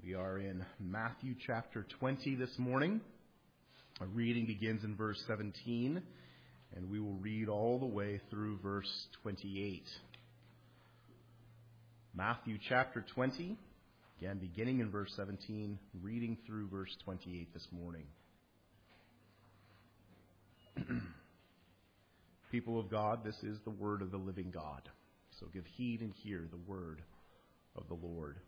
We are in Matthew chapter 20 this morning. Our reading begins in verse 17, and we will read all the way through verse 28. Matthew chapter 20, again beginning in verse 17, reading through verse 28 this morning. People of God, this is the word of the living God. So give heed and hear the word of the Lord.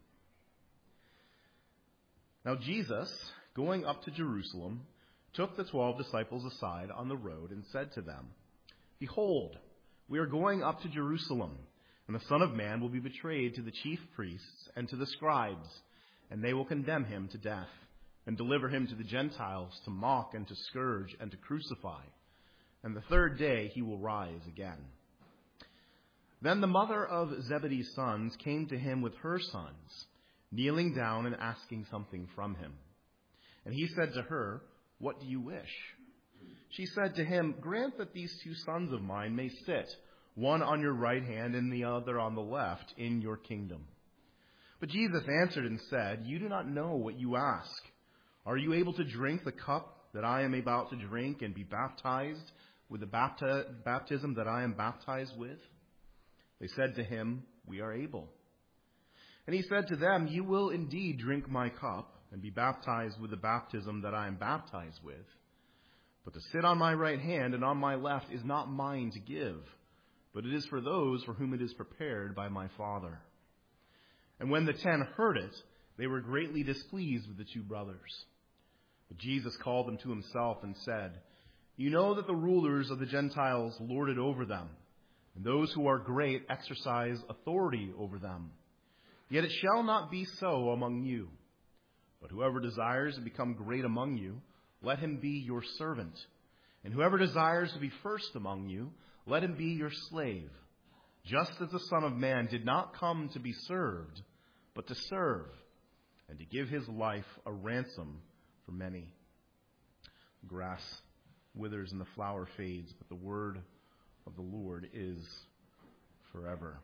Now Jesus, going up to Jerusalem, took the 12 disciples aside on the road and said to them, "Behold, we are going up to Jerusalem, and the Son of Man will be betrayed to the chief priests and to the scribes, and they will condemn him to death, and deliver him to the Gentiles to mock and to scourge and to crucify. And the third day he will rise again." Then the mother of Zebedee's sons came to him with her sons, kneeling down and asking something from him. And he said to her, "What do you wish?" She said to him, "Grant that these 2 sons of mine may sit, one on your right hand and the other on the left, in your kingdom." But Jesus answered and said, "You do not know what you ask. Are you able to drink the cup that I am about to drink and be baptized with the baptism that I am baptized with?" They said to him, "We are able." And he said to them, "You will indeed drink my cup and be baptized with the baptism that I am baptized with. But to sit on my right hand and on my left is not mine to give, but it is for those for whom it is prepared by my Father." And when the 10 heard it, they were greatly displeased with the 2 brothers. But Jesus called them to himself and said, "You know that the rulers of the Gentiles lord it over them, and those who are great exercise authority over them. Yet it shall not be so among you. But whoever desires to become great among you, let him be your servant. And whoever desires to be first among you, let him be your slave. Just as the Son of Man did not come to be served, but to serve, and to give his life a ransom for many." The grass withers and the flower fades, but the word of the Lord is forever.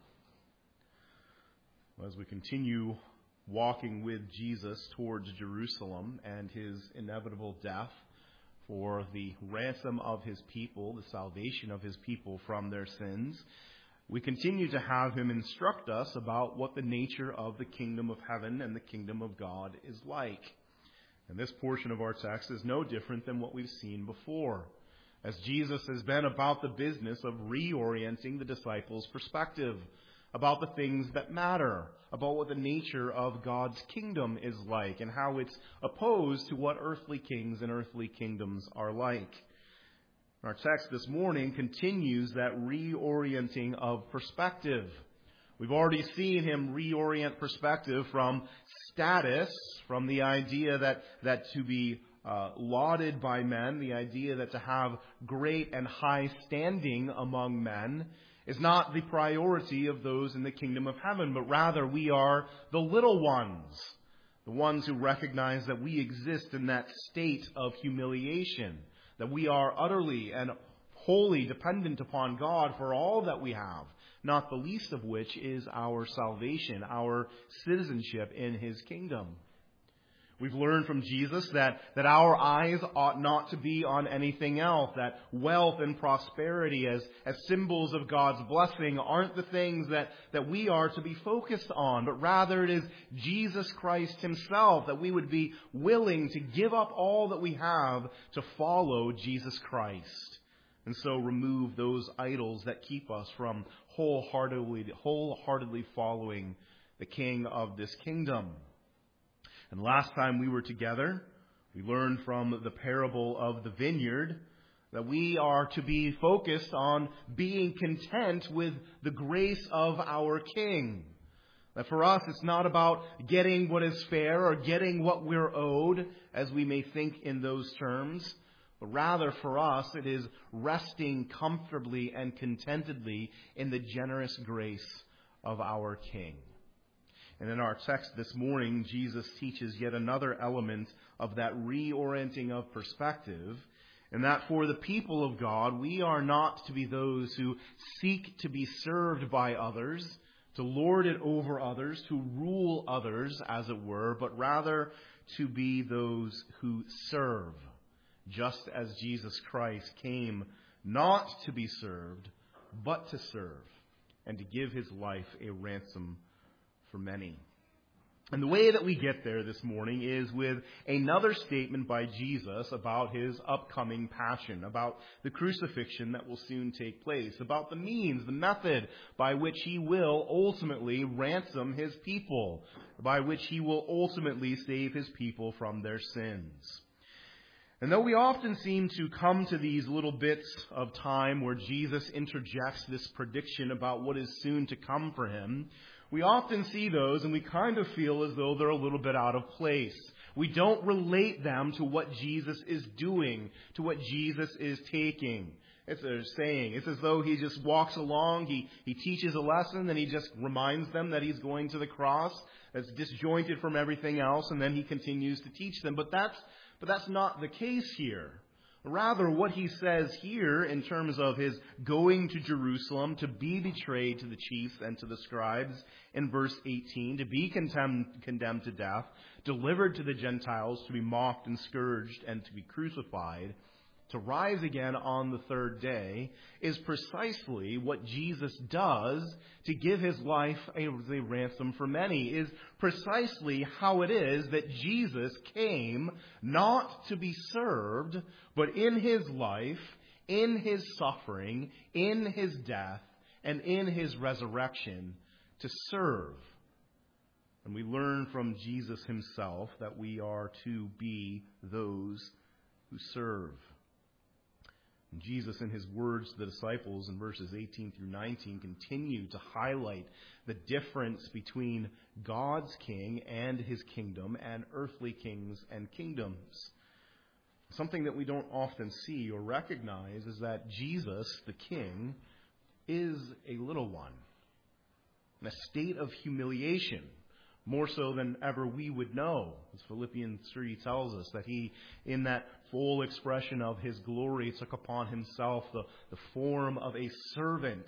As we continue walking with Jesus towards Jerusalem and his inevitable death for the ransom of his people, the salvation of his people from their sins, we continue to have him instruct us about what the nature of the kingdom of heaven and the kingdom of God is like. And this portion of our text is no different than what we've seen before, as Jesus has been about the business of reorienting the disciples' perspective about the things that matter, about what the nature of God's kingdom is like, and how it's opposed to what earthly kings and earthly kingdoms are like. Our text this morning continues that reorienting of perspective. We've already seen him reorient perspective from status, from the idea that to be lauded by men, the idea that to have great and high standing among men is not the priority of those in the kingdom of heaven, but rather we are the little ones, the ones who recognize that we exist in that state of humiliation, that we are utterly and wholly dependent upon God for all that we have, not the least of which is our salvation, our citizenship in his kingdom. We've learned from Jesus that our eyes ought not to be on anything else, that wealth and prosperity as symbols of God's blessing aren't the things that we are to be focused on, but rather it is Jesus Christ himself, that we would be willing to give up all that we have to follow Jesus Christ. And so remove those idols that keep us from wholeheartedly following the King of this kingdom. And last time we were together, we learned from the parable of the vineyard that we are to be focused on being content with the grace of our King. That for us, it's not about getting what is fair or getting what we're owed, as we may think in those terms, but rather for us, it is resting comfortably and contentedly in the generous grace of our King. And in our text this morning, Jesus teaches yet another element of that reorienting of perspective, and that for the people of God, we are not to be those who seek to be served by others, to lord it over others, to rule others, as it were, but rather to be those who serve, just as Jesus Christ came not to be served, but to serve, and to give his life a ransom for many. And the way that we get there this morning is with another statement by Jesus about his upcoming passion, about the crucifixion that will soon take place, about the means, the method by which he will ultimately ransom his people, by which he will ultimately save his people from their sins. And though we often seem to come to these little bits of time where Jesus interjects this prediction about what is soon to come for him, we often see those and we kind of feel as though they're a little bit out of place. We don't relate them to what Jesus is doing, to what Jesus is taking. It's as though he just walks along, he teaches a lesson, then he just reminds them that he's going to the cross. That's disjointed from everything else, and then he continues to teach them. But that's not the case here. Rather, what he says here in terms of his going to Jerusalem to be betrayed to the chiefs and to the scribes in verse 18, to be condemned to death, delivered to the Gentiles, to be mocked and scourged and to be crucified, to rise again on the third day, is precisely what Jesus does to give his life a ransom for many, is precisely how it is that Jesus came not to be served, but in his life, in his suffering, in his death, and in his resurrection to serve. And we learn from Jesus himself that we are to be those who serve. Jesus, in his words to the disciples in verses 18 through 19, continue to highlight the difference between God's king and his kingdom and earthly kings and kingdoms. Something that we don't often see or recognize is that Jesus, the king, is a little one, in a state of humiliation, more so than ever we would know. As Philippians 3 tells us, that he, in that full expression of his glory, took upon himself the form of a servant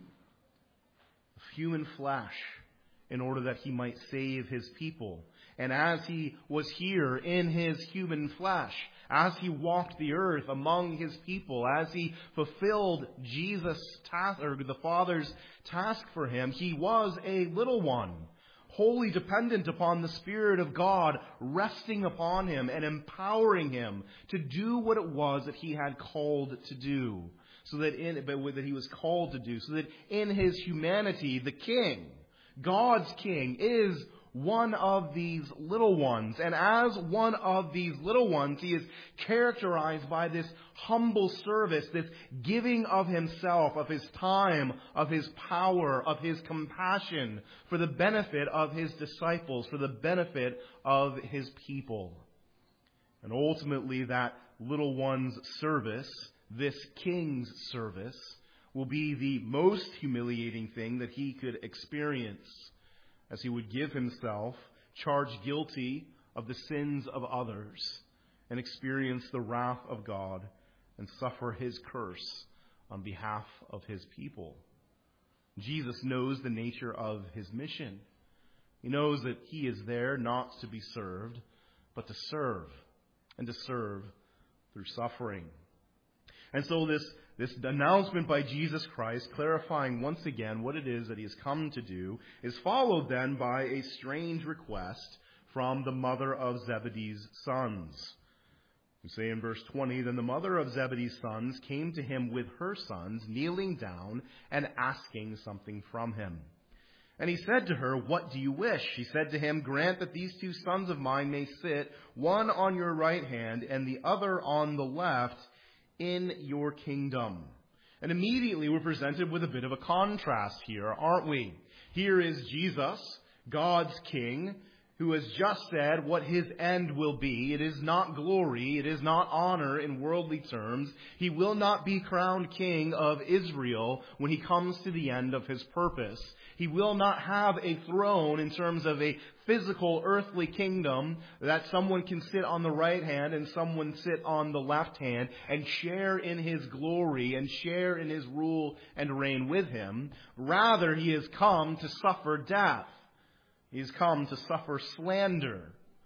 of human flesh in order that he might save his people. And as he was here in his human flesh, as he walked the earth among his people, as he fulfilled Jesus' task, or the Father's task for him, he was a little one, wholly dependent upon the Spirit of God resting upon him and empowering him to do what it was that he had called to do, that he was called to do, so that in his humanity, the King, God's King, is one of these little ones. And as one of these little ones, he is characterized by this humble service, this giving of himself, of his time, of his power, of his compassion for the benefit of his disciples, for the benefit of his people. And ultimately, that little one's service, this king's service, will be the most humiliating thing that he could experience, as he would give himself, charged guilty of the sins of others, and experience the wrath of God and suffer his curse on behalf of his people. Jesus knows the nature of his mission. He knows that he is there not to be served, but to serve, and to serve through suffering. And so this announcement by Jesus Christ, clarifying once again what it is that he has come to do, is followed then by a strange request from the mother of Zebedee's sons. We say in verse 20, "Then the mother of Zebedee's sons came to him with her sons, kneeling down and asking something from him. And he said to her, 'What do you wish?' She said to him, 'Grant that these two sons of mine may sit, one on your right hand and the other on the left, in your kingdom.'" And immediately we're presented with a bit of a contrast here, aren't we? Here is Jesus, God's King, who has just said what his end will be. It is not glory, it is not honor in worldly terms. He will not be crowned king of Israel when he comes to the end of his purpose. He will not have a throne in terms of a physical earthly kingdom that someone can sit on the right hand and someone sit on the left hand and share in his glory and share in his rule and reign with him. Rather, he has come to suffer death. He's come to suffer slander.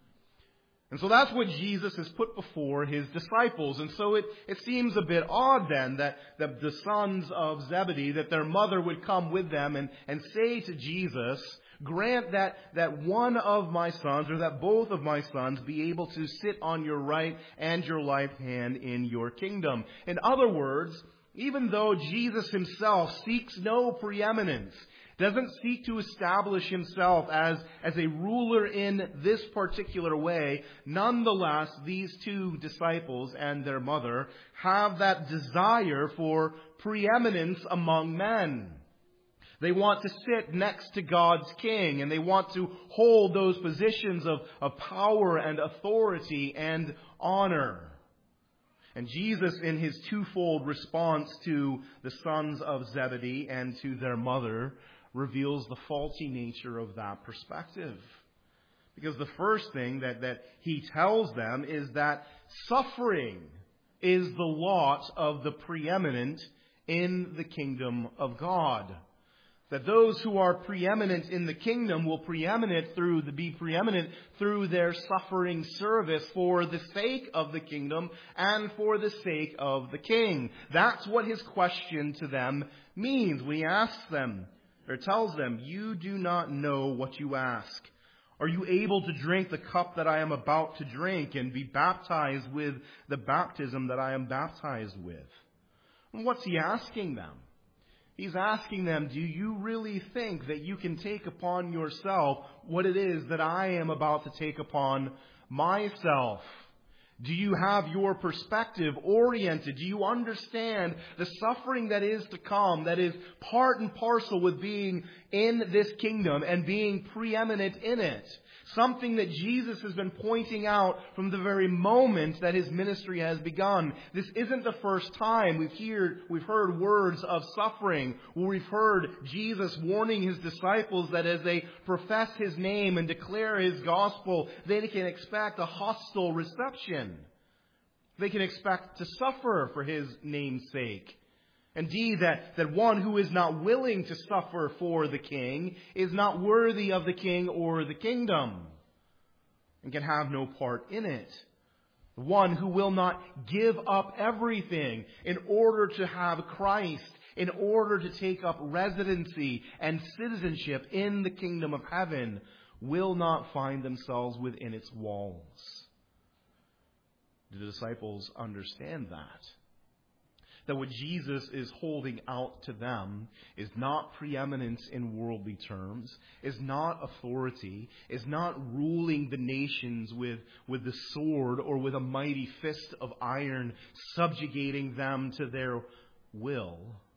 And so that's what Jesus has put before his disciples. And so it seems a bit odd then that the sons of Zebedee, that their mother would come with them and say to Jesus, grant that one of my sons, or that both of my sons, be able to sit on your right and your left hand in your kingdom. In other words, even though Jesus himself seeks no preeminence, doesn't seek to establish himself as a ruler in this particular way, nonetheless, these two disciples and their mother have that desire for preeminence among men. They want to sit next to God's king, and they want to hold those positions of power and authority and honor. And Jesus, in his twofold response to the sons of Zebedee and to their mother, reveals the faulty nature of that perspective. Because the first thing that he tells them is that suffering is the lot of the preeminent in the kingdom of God. That those who are preeminent in the kingdom will be preeminent through their suffering service for the sake of the kingdom and for the sake of the king. That's what his question to them means when he asks them, or tells them, you do not know what you ask. Are you able to drink the cup that I am about to drink and be baptized with the baptism that I am baptized with? And what's he asking them? He's asking them, do you really think that you can take upon yourself what it is that I am about to take upon myself? Do you have your perspective oriented? Do you understand the suffering that is to come, that is part and parcel with being in this kingdom and being preeminent in it? Something that Jesus has been pointing out from the very moment that his ministry has begun. This isn't the first time we've heard words of suffering, where we've heard Jesus warning his disciples that as they profess his name and declare his gospel, they can expect a hostile reception. They can expect to suffer for his name's sake. Indeed, that one who is not willing to suffer for the king is not worthy of the king or the kingdom and can have no part in it. The one who will not give up everything in order to have Christ, in order to take up residency and citizenship in the kingdom of heaven, will not find themselves within its walls. Do the disciples understand that? That what Jesus is holding out to them is not preeminence in worldly terms, is not authority, is not ruling the nations with the sword or with a mighty fist of iron, subjugating them to their will,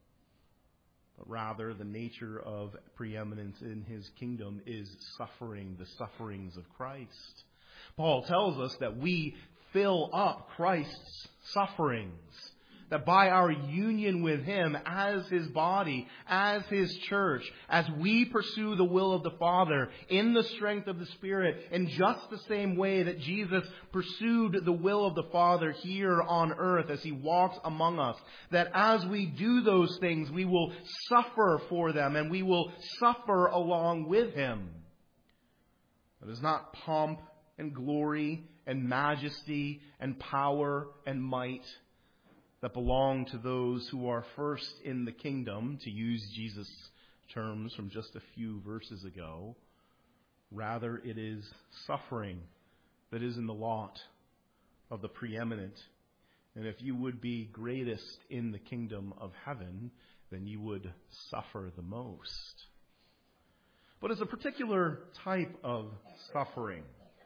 but rather the nature of preeminence in his kingdom is suffering, the sufferings of Christ. Paul tells us that we fill up Christ's sufferings. That by our union with him as his body, as his church, as we pursue the will of the Father in the strength of the Spirit, in just the same way that Jesus pursued the will of the Father here on earth as he walks among us, that as we do those things, we will suffer for them and we will suffer along with him. It is not pomp and glory and majesty and power and might that belong to those who are first in the kingdom, to use Jesus' terms from just a few verses ago. Rather, it is suffering that is in the lot of the preeminent. And if you would be greatest in the kingdom of heaven, then you would suffer the most. But it's a particular type of suffering.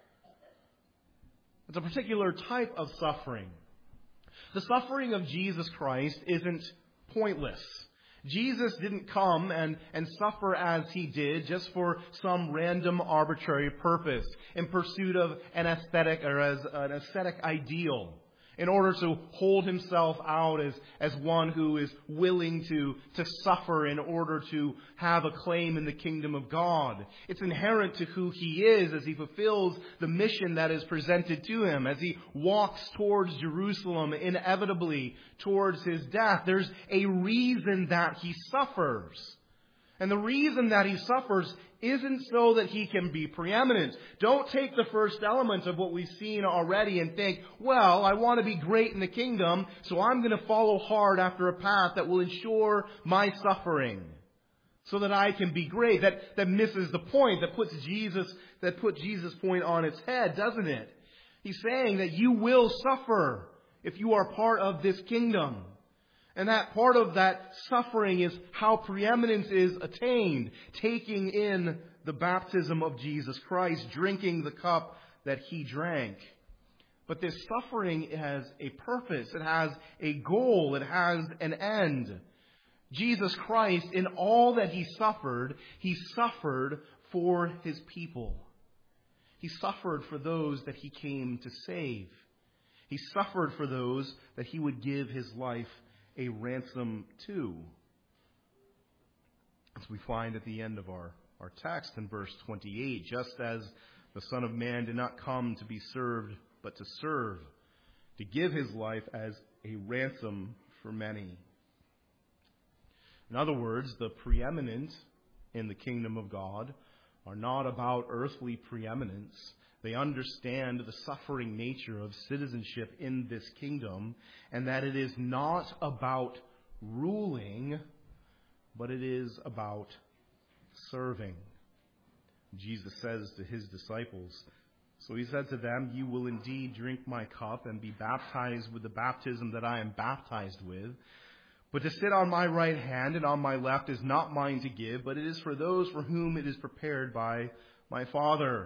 It's a particular type of suffering. The suffering of Jesus Christ isn't pointless. Jesus didn't come and suffer as he did just for some random arbitrary purpose in pursuit of an aesthetic or as an aesthetic ideal, in order to hold himself out as one who is willing to suffer in order to have a claim in the kingdom of God. It's inherent to who he is as he fulfills the mission that is presented to him, as he walks towards Jerusalem, inevitably towards his death. There's a reason that he suffers. And the reason that he suffers isn't so that he can be preeminent. Don't take the first element of what we've seen already and think, well, I want to be great in the kingdom, so I'm going to follow hard after a path that will ensure my suffering so that I can be great. That misses the point, that puts Jesus' point on its head, doesn't it? He's saying that you will suffer if you are part of this kingdom. And that part of that suffering is how preeminence is attained, taking in the baptism of Jesus Christ, drinking the cup that he drank. But this suffering has a purpose, it has a goal, it has an end. Jesus Christ, in all that he suffered for his people. He suffered for those that he came to save. He suffered for those that he would give his life a ransom to. As we find at the end of our text in verse 28, just as the Son of Man did not come to be served, but to serve, to give his life as a ransom for many. In other words, the preeminent in the kingdom of God are not about earthly preeminence. They understand the suffering nature of citizenship in this kingdom, and that it is not about ruling, but it is about serving. Jesus says to his disciples, so he said to them, you will indeed drink my cup and be baptized with the baptism that I am baptized with. But to sit on my right hand and on my left is not mine to give, but it is for those for whom it is prepared by my Father.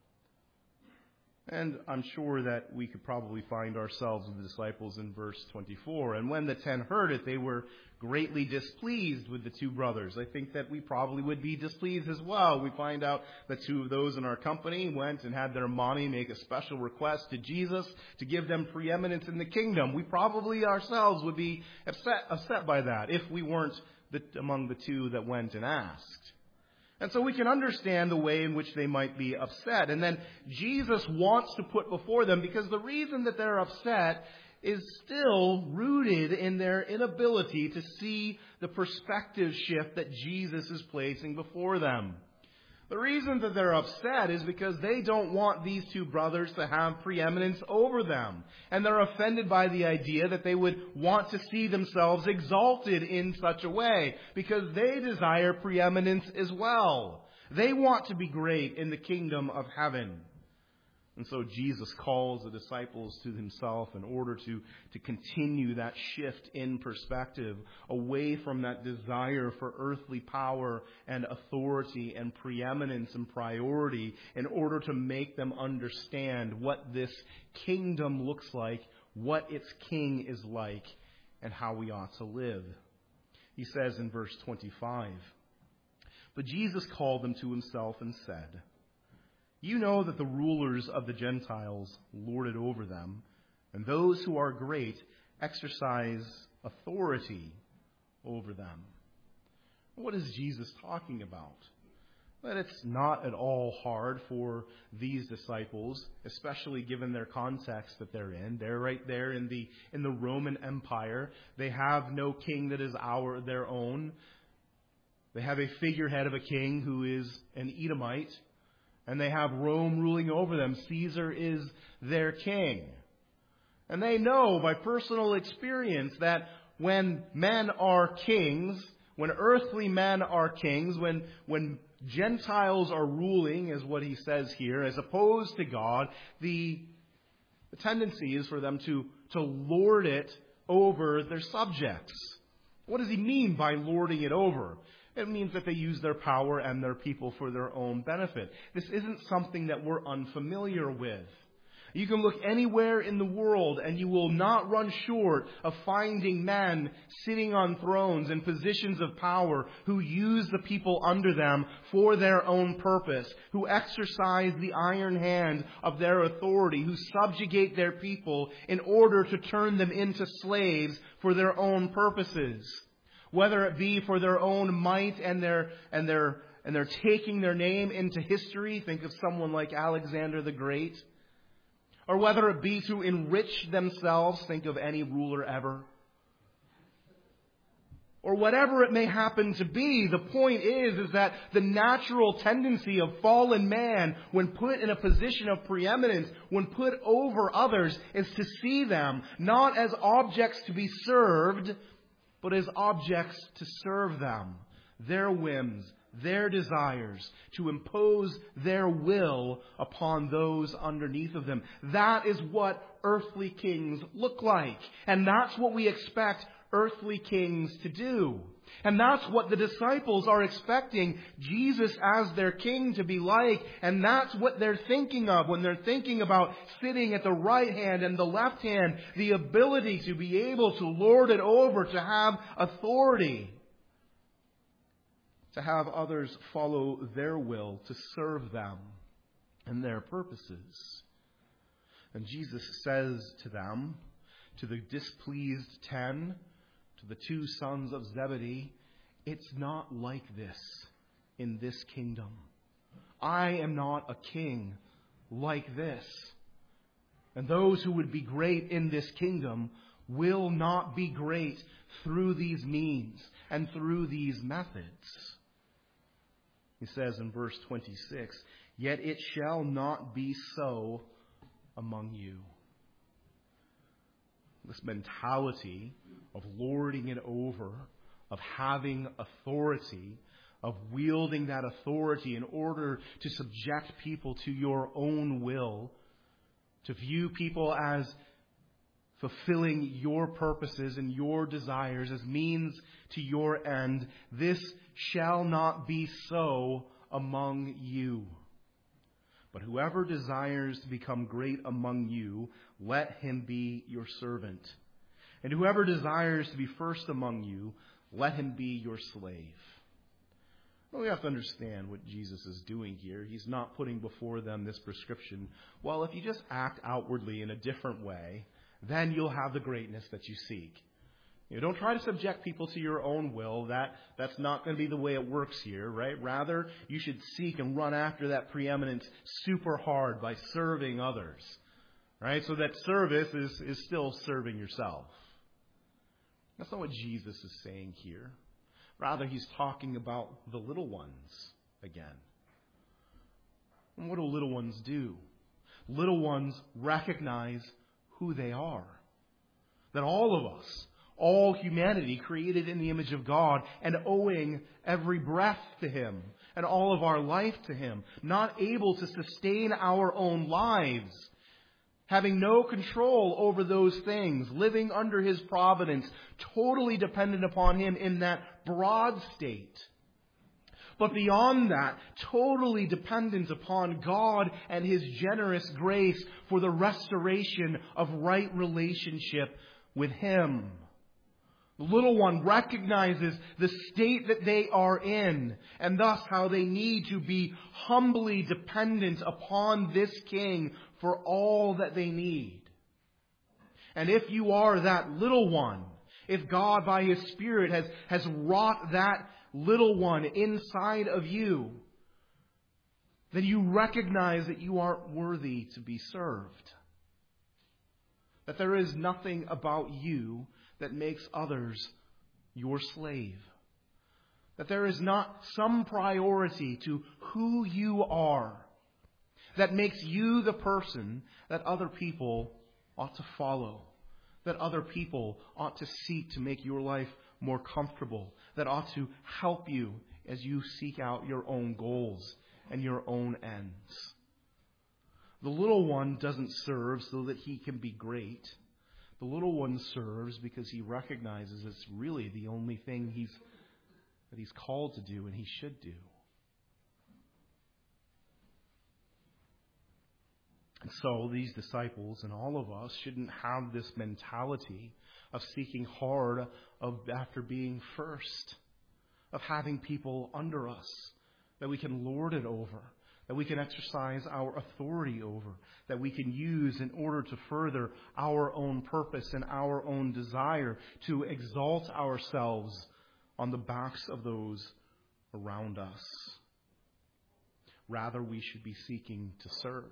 And I'm sure that we could probably find ourselves with the disciples in verse 24. And when the 10 heard it, they were greatly displeased with the two brothers. I think that we probably would be displeased as well. We find out that two of those in our company went and had their mommy make a special request to Jesus to give them preeminence in the kingdom. We probably ourselves would be upset by that if we weren't among the two that went and asked. And so we can understand the way in which they might be upset. And then Jesus wants to put before them, because the reason that they're upset is still rooted in their inability to see the perspective shift that Jesus is placing before them. The reason that they're upset is because they don't want these two brothers to have preeminence over them. And they're offended by the idea that they would want to see themselves exalted in such a way, because they desire preeminence as well. They want to be great in the kingdom of heaven. And so Jesus calls the disciples to himself in order to continue that shift in perspective away from that desire for earthly power and authority and preeminence and priority, in order to make them understand what this kingdom looks like, what its king is like, and how we ought to live. He says in verse 25, but Jesus called them to himself and said, you know that the rulers of the Gentiles lord it over them, and those who are great exercise authority over them. What is Jesus talking about? That it's not at all hard for these disciples, especially given their context that they're in. They're right there in the Roman Empire. They have no king that is their own. They have a figurehead of a king who is an Edomite. And they have Rome ruling over them. Caesar is their king. And they know by personal experience that when men are kings, when earthly men are kings, when Gentiles are ruling, is what he says here, as opposed to God, the tendency is for them to lord it over their subjects. What does he mean by lording it over? It means that they use their power and their people for their own benefit. This isn't something that we're unfamiliar with. You can look anywhere in the world and you will not run short of finding men sitting on thrones and positions of power who use the people under them for their own purpose, who exercise the iron hand of their authority, who subjugate their people in order to turn them into slaves for their own purposes. Whether it be for their own might and they're taking their name into history, think of someone like Alexander the Great. Or whether it be to enrich themselves, think of any ruler ever. Or whatever it may happen to be, the point is that the natural tendency of fallen man, when put in a position of preeminence, when put over others, is to see them not as objects to be served, but as objects to serve them, their whims, their desires, to impose their will upon those underneath of them. That is what earthly kings look like. And that's what we expect earthly kings to do. And that's what the disciples are expecting Jesus as their king to be like. And that's what they're thinking of when they're thinking about sitting at the right hand and the left hand, the ability to be able to lord it over, to have authority, to have others follow their will, to serve them and their purposes. And Jesus says to them, to the displeased 10, to the 2 sons of Zebedee, it's not like this in this kingdom. I am not a king like this. And those who would be great in this kingdom will not be great through these means and through these methods. He says in verse 26, "Yet it shall not be so among you." This mentality of lording it over, of having authority, of wielding that authority in order to subject people to your own will, to view people as fulfilling your purposes and your desires as means to your end, this shall not be so among you. But whoever desires to become great among you, let him be your servant. And whoever desires to be first among you, let him be your slave. Well, we have to understand what Jesus is doing here. He's not putting before them this prescription. Well, if you just act outwardly in a different way, then you'll have the greatness that you seek. You know, don't try to subject people to your own will. That's not going to be the way it works here, right? Rather, you should seek and run after that preeminence super hard by serving others, right? So that service is still serving yourself. That's not what Jesus is saying here. Rather, he's talking about the little ones again. And what do little ones do? Little ones recognize who they are. That all of us, all humanity created in the image of God and owing every breath to Him and all of our life to Him, not able to sustain our own lives, having no control over those things, living under His providence, totally dependent upon Him in that broad state. But beyond that, totally dependent upon God and His generous grace for the restoration of right relationship with Him. The little one recognizes the state that they are in, and thus how they need to be humbly dependent upon this King for all that they need. And if you are that little one, if God by His Spirit has wrought that little one inside of you, then you recognize that you aren't worthy to be served. That there is nothing about you that makes others your slave. That there is not some priority to who you are that makes you the person that other people ought to follow. That other people ought to seek to make your life more comfortable. That ought to help you as you seek out your own goals and your own ends. The little one doesn't serve so that he can be great. The little one serves because he recognizes it's really the only thing that he's called to do and he should do. And So these disciples and all of us shouldn't have this mentality of seeking hard after being first, of having people under us that we can lord it over, that we can exercise our authority over, that we can use in order to further our own purpose and our own desire to exalt ourselves on the backs of those around us. Rather, we should be seeking to serve.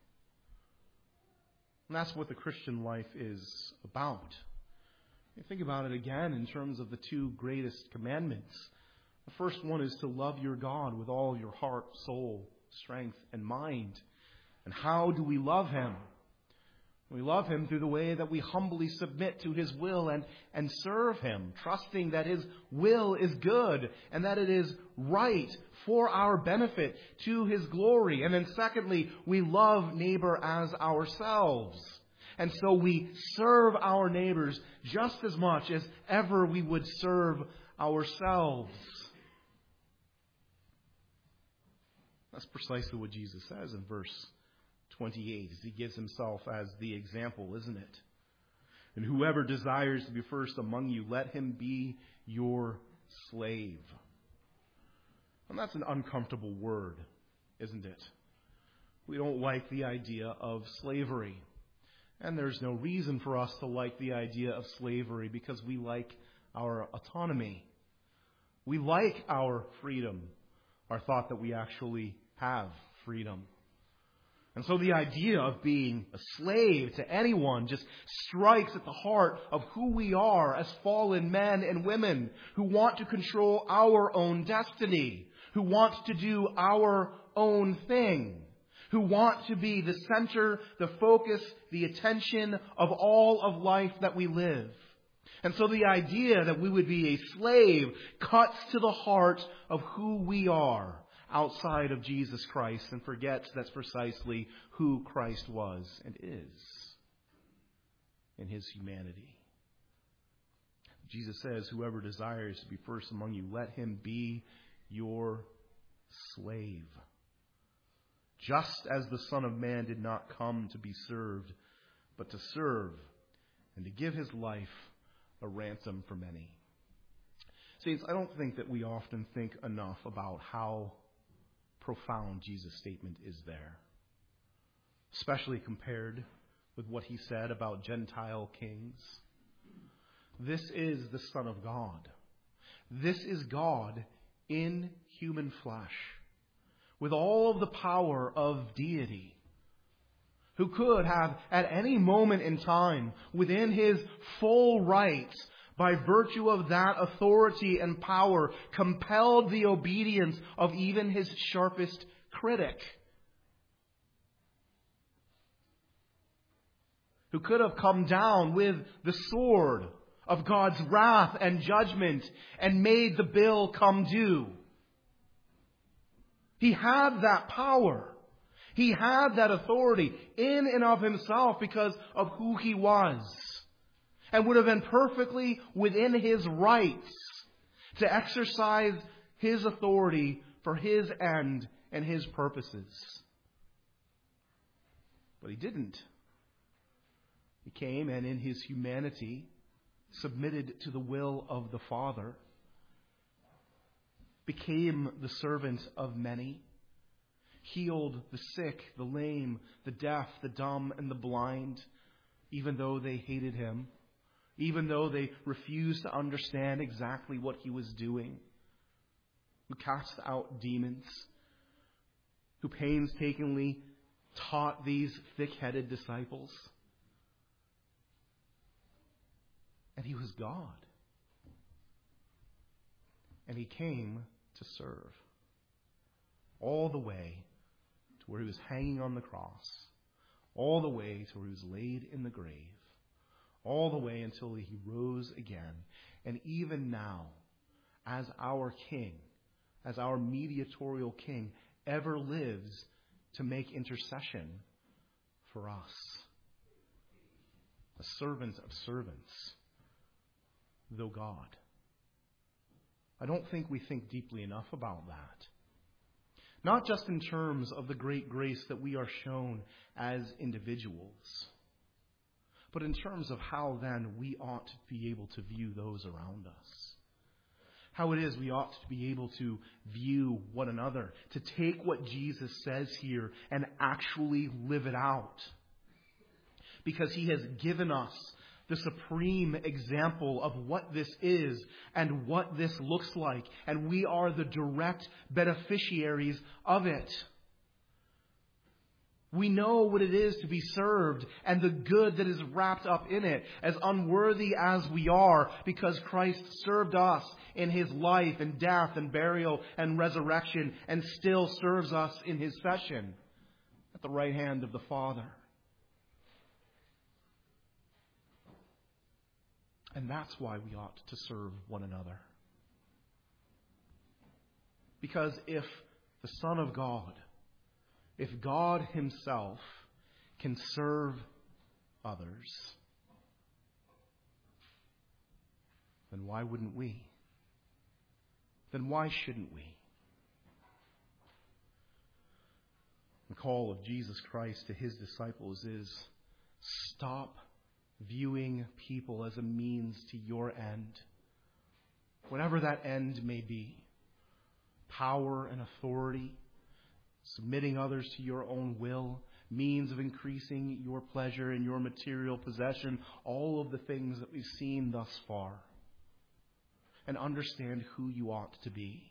And that's what the Christian life is about. You think about it again in terms of the two greatest commandments. The first one is to love your God with all your heart, soul, strength, and mind. And how do we love Him? We love Him through the way that we humbly submit to His will and serve Him, trusting that His will is good and that it is right for our benefit, to His glory. And then secondly, we love neighbor as ourselves. And so we serve our neighbors just as much as ever we would serve ourselves. That's precisely what Jesus says in verse 28, as He gives Himself as the example, isn't it? And whoever desires to be first among you, let him be your slave. And that's an uncomfortable word, isn't it? We don't like the idea of slavery. And there's no reason for us to like the idea of slavery because we like our autonomy. We like our freedom, our thought that we actually have freedom. And so the idea of being a slave to anyone just strikes at the heart of who we are as fallen men and women who want to control our own destiny, who want to do our own thing, who want to be the center, the focus, the attention of all of life that we live. And so the idea that we would be a slave cuts to the heart of who we are outside of Jesus Christ and forgets that's precisely who Christ was and is in His humanity. Jesus says, whoever desires to be first among you, let him be your slave. Just as the Son of Man did not come to be served, but to serve and to give His life a ransom for many. Saints, I don't think that we often think enough about how profound Jesus' statement is there, especially compared with what He said about Gentile kings. This is the Son of God. This is God in human flesh, with all of the power of deity, who could have at any moment in time, within His full rights, by virtue of that authority and power, compelled the obedience of even His sharpest critic, who could have come down with the sword of God's wrath and judgment and made the bill come due. He had that power. He had that authority in and of Himself because of who He was, and would have been perfectly within His rights to exercise His authority for His end and His purposes. But He didn't. He came and in His humanity submitted to the will of the Father, became the servant of many, healed the sick, the lame, the deaf, the dumb, and the blind, even though they hated Him, even though they refused to understand exactly what He was doing, who cast out demons, who painstakingly taught these thick-headed disciples. And He was God. And He came to serve all the way to where He was hanging on the cross, all the way to where He was laid in the grave, all the way until He rose again. And even now, as our King, as our mediatorial King, ever lives to make intercession for us. A servant of servants, though God. I don't think we think deeply enough about that. Not just in terms of the great grace that we are shown as individuals, but in terms of how then we ought to be able to view those around us. How it is we ought to be able to view one another, to take what Jesus says here and actually live it out. Because he has given us the supreme example of what this is and what this looks like. And we are the direct beneficiaries of it. We know what it is to be served and the good that is wrapped up in it, as unworthy as we are, because Christ served us in his life and death and burial and resurrection, and still serves us in his session at the right hand of the Father. And that's why we ought to serve one another. Because if the Son of God, if God himself can serve others, then why wouldn't we? Then why shouldn't we? The call of Jesus Christ to his disciples is, stop viewing people as a means to your end, whatever that end may be. Power and authority, submitting others to your own will, means of increasing your pleasure and your material possession, all of the things that we've seen thus far. And understand who you ought to be.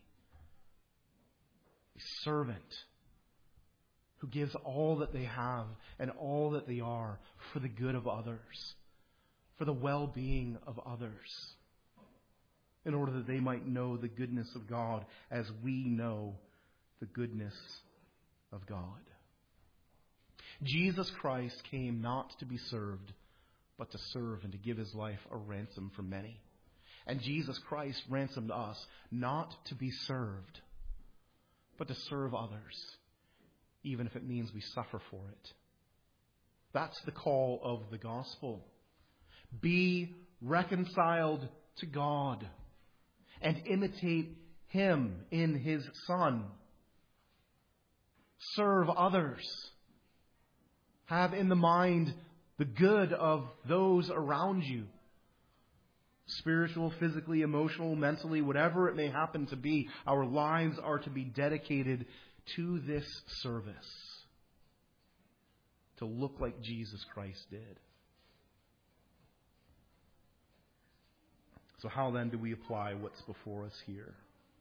A servant who gives all that they have and all that they are for the good of others, for the well-being of others, in order that they might know the goodness of God as we know the goodness of God. Jesus Christ came not to be served, but to serve and to give his life a ransom for many. And Jesus Christ ransomed us not to be served, but to serve others, even if it means we suffer for it. That's the call of the gospel. Be reconciled to God and imitate him in his Son. Serve others. Have in the mind the good of those around you. Spiritual, physically, emotional, mentally, whatever it may happen to be, our lives are to be dedicated to this service. To look like Jesus Christ did. So how then do we apply what's before us here?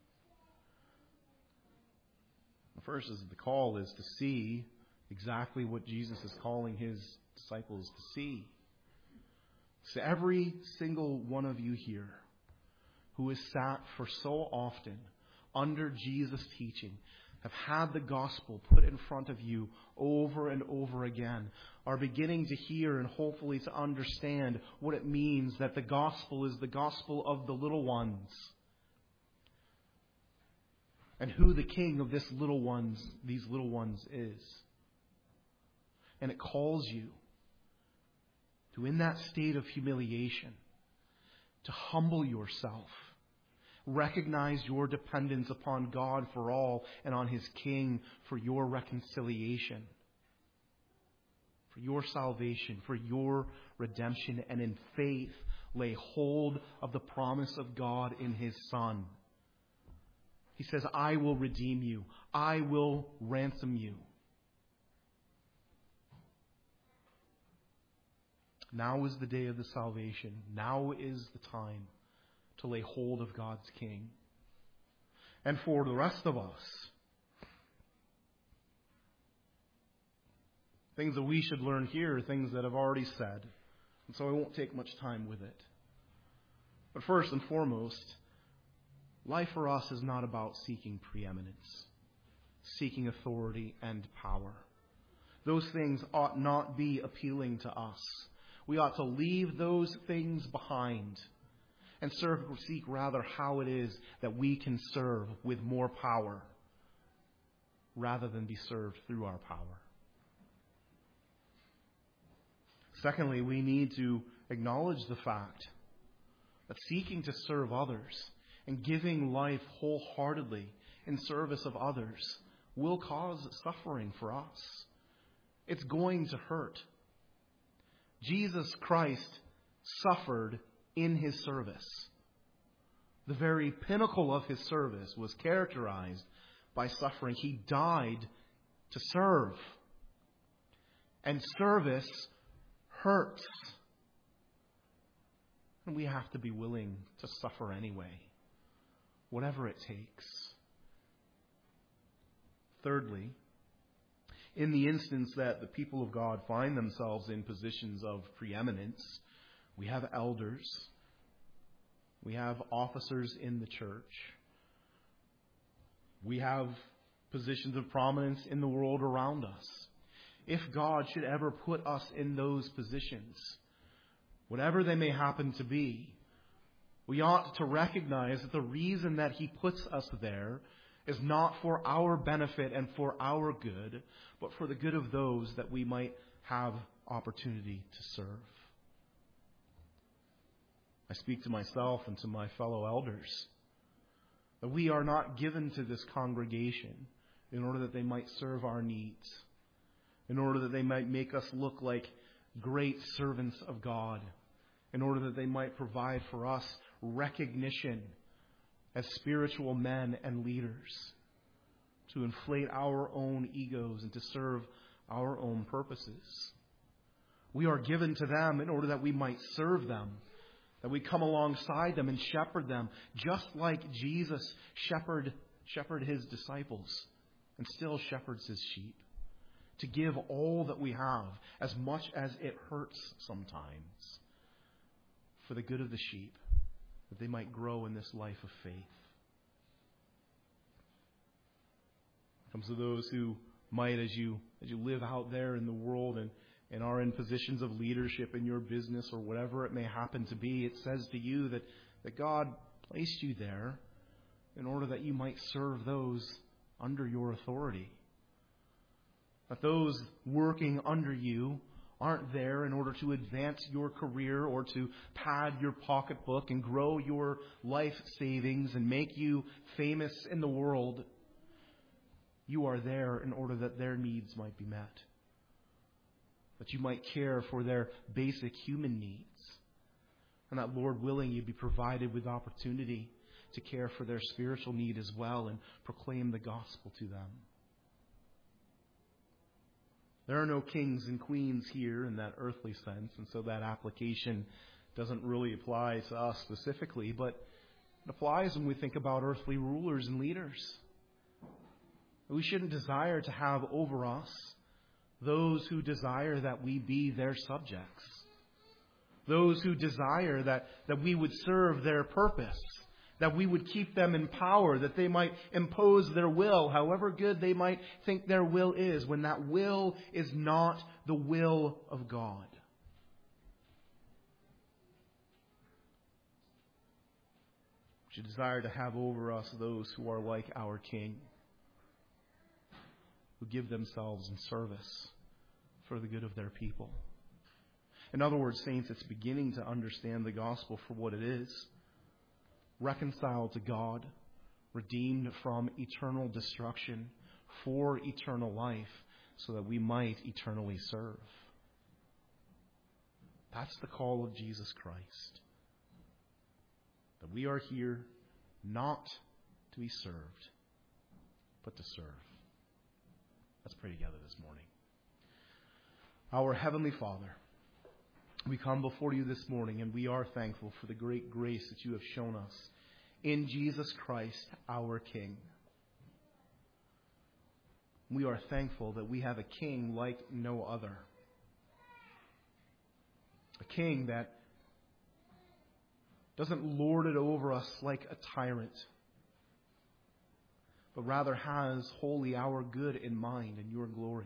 The first is the call is to see exactly what Jesus is calling his disciples to see. So every single one of you here who has sat for so often under Jesus' teaching, have had the gospel put in front of you over and over again, are beginning to hear and hopefully to understand what it means that the gospel is the gospel of the little ones. And who the king of these little ones is. And it calls you to, in that state of humiliation, to humble yourself. Recognize your dependence upon God for all and on his King for your reconciliation, for your salvation, for your redemption, and in faith lay hold of the promise of God in his Son. He says, I will redeem you. I will ransom you. Now is the day of the salvation. Now is the time to lay hold of God's King. And for the rest of us, things that we should learn here are things that I've already said. And so I won't take much time with it. But first and foremost, life for us is not about seeking preeminence, seeking authority and power. Those things ought not be appealing to us. We ought to leave those things behind and seek rather how it is that we can serve with more power rather than be served through our power. Secondly, we need to acknowledge the fact that seeking to serve others and giving life wholeheartedly in service of others will cause suffering for us. It's going to hurt. Jesus Christ suffered in his service. The very pinnacle of his service was characterized by suffering. He died to serve. And service hurts. And we have to be willing to suffer anyway, whatever it takes. Thirdly, in the instance that the people of God find themselves in positions of preeminence, we have elders, we have officers in the church, we have positions of prominence in the world around us. If God should ever put us in those positions, whatever they may happen to be, we ought to recognize that the reason that he puts us there is not for our benefit and for our good, but for the good of those that we might have opportunity to serve. I speak to myself and to my fellow elders that we are not given to this congregation in order that they might serve our needs, in order that they might make us look like great servants of God, in order that they might provide for us recognition as spiritual men and leaders, to inflate our own egos and to serve our own purposes. We are given to them in order that we might serve them, that we come alongside them and shepherd them, just like Jesus shepherded his disciples and still shepherds his sheep, to give all that we have, as much as it hurts sometimes, for the good of the sheep, that they might grow in this life of faith. It comes to those who might, as you live out there in the world and are in positions of leadership in your business or whatever it may happen to be, it says to you that God placed you there in order that you might serve those under your authority. That those working under you aren't there in order to advance your career or to pad your pocketbook and grow your life savings and make you famous in the world. You are there in order that their needs might be met, that you might care for their basic human needs, and that, Lord willing, you be provided with opportunity to care for their spiritual need as well and proclaim the gospel to them. There are no kings and queens here in that earthly sense, and so that application doesn't really apply to us specifically, but it applies when we think about earthly rulers and leaders. We shouldn't desire to have over us those who desire that we be their subjects, those who desire that we would serve their purpose, that we would keep them in power, that they might impose their will, however good they might think their will is, when that will is not the will of God. We should desire to have over us those who are like our King, who give themselves in service for the good of their people. In other words, saints, it's beginning to understand the gospel for what it is. Reconciled to God, redeemed from eternal destruction for eternal life, so that we might eternally serve. That's the call of Jesus Christ. That we are here not to be served, but to serve. Let's pray together this morning. Our Heavenly Father, we come before you this morning, and we are thankful for the great grace that you have shown us in Jesus Christ, our King. We are thankful that we have a King like no other. A King that doesn't lord it over us like a tyrant, but rather has wholly our good in mind and your glory.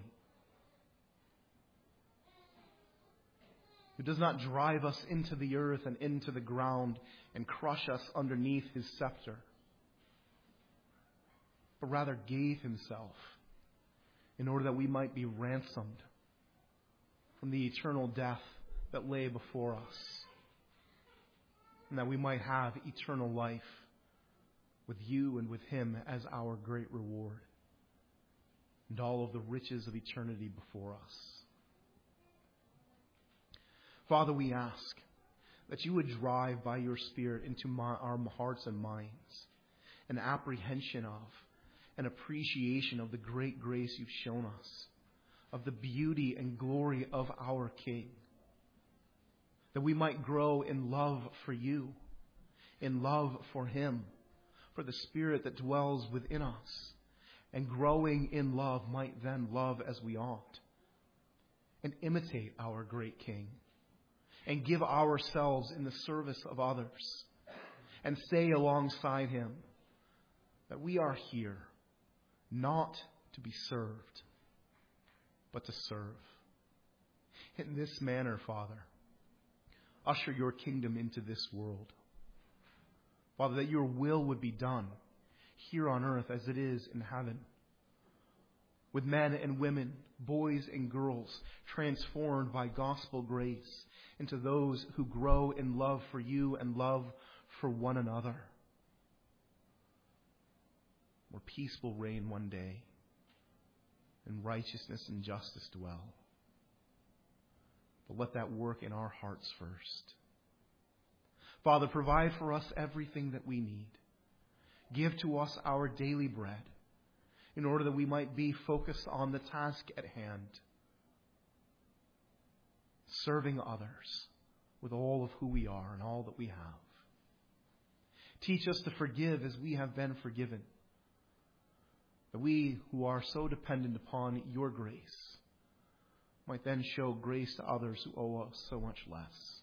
Who does not drive us into the earth and into the ground and crush us underneath his scepter, but rather gave himself in order that we might be ransomed from the eternal death that lay before us, and that we might have eternal life with you and with him as our great reward. and all of the riches of eternity before us. Father, we ask that you would drive by your Spirit into our hearts and minds an apprehension of, an appreciation of the great grace you've shown us, of the beauty and glory of our King, that we might grow in love for you, in love for him, for the Spirit that dwells within us, and growing in love might then love as we ought, and imitate our great King, and give ourselves in the service of others, and say alongside him that we are here not to be served, but to serve. In this manner, Father, usher your kingdom into this world. Father, that your will would be done here on earth as it is in heaven, with men and women, boys and girls, transformed by gospel grace into those who grow in love for you and love for one another, where peace will reign one day and righteousness and justice dwell. But let that work in our hearts first. Father, provide for us everything that we need. Give to us our daily bread in order that we might be focused on the task at hand, serving others with all of who we are and all that we have. Teach us to forgive as we have been forgiven, that we who are so dependent upon your grace might then show grace to others who owe us so much less.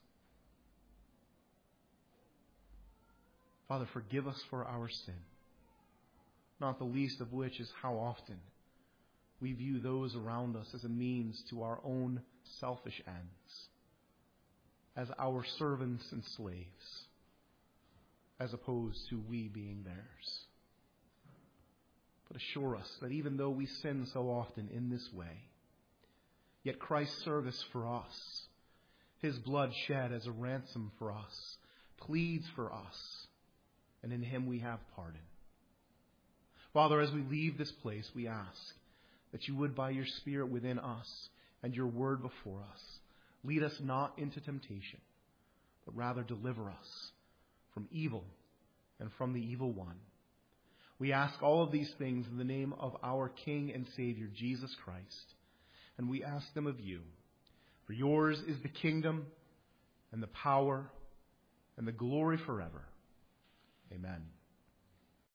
Father, forgive us for our sin, not the least of which is how often we view those around us as a means to our own selfish ends, as our servants and slaves, as opposed to we being theirs. But assure us that even though we sin so often in this way, yet Christ's service for us, his blood shed as a ransom for us, pleads for us, and in him we have pardon. Father, as we leave this place, we ask that you would, by your Spirit within us and your word before us, lead us not into temptation, but rather deliver us from evil and from the evil one. We ask all of these things in the name of our King and Savior, Jesus Christ, and we ask them of you. For yours is the kingdom and the power and the glory forever. Amen.